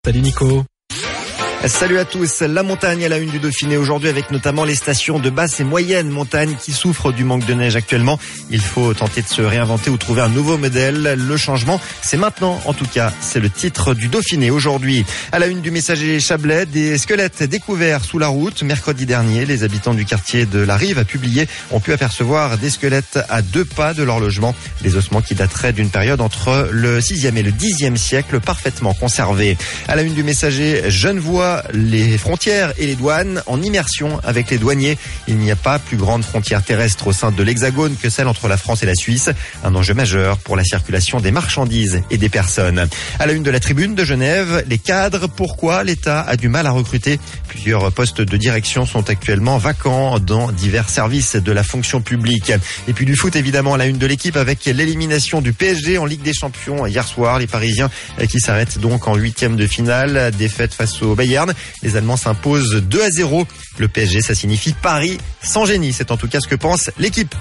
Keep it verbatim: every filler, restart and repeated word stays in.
Salut Nico. Salut à tous. La montagne à la une du Dauphiné aujourd'hui avec notamment les stations de basse et moyenne montagne qui souffrent du manque de neige actuellement. Il faut tenter de se réinventer ou trouver un nouveau modèle. Le changement, c'est maintenant. En tout cas, c'est le titre du Dauphiné aujourd'hui. À la une du Messager Chablais, des squelettes découverts sous la route. Mercredi dernier, les habitants du quartier de la Rive à Publier ont pu apercevoir des squelettes à deux pas de leur logement. Des ossements qui dateraient d'une période entre le sixième et le dixième siècle, parfaitement conservés. À la une du Messager Genevois, les frontières et les douanes en immersion avec les douaniers. Il n'y a pas plus grande frontière terrestre au sein de l'Hexagone que celle entre la France et la Suisse. Un enjeu majeur pour la circulation des marchandises et des personnes. À la une de la Tribune de Genève, les cadres, pourquoi l'État a du mal à recruter. Plusieurs postes de direction sont actuellement vacants dans divers services de la fonction publique. Et puis du foot évidemment à la une de l'équipe avec l'élimination du P S G en Ligue des Champions hier soir. Les Parisiens qui s'arrêtent donc en huitième de finale. Défaite face au Bayern. Les Allemands s'imposent deux à zéro. Le P S G, ça signifie Paris sans génie. C'est en tout cas ce que pense l'équipe.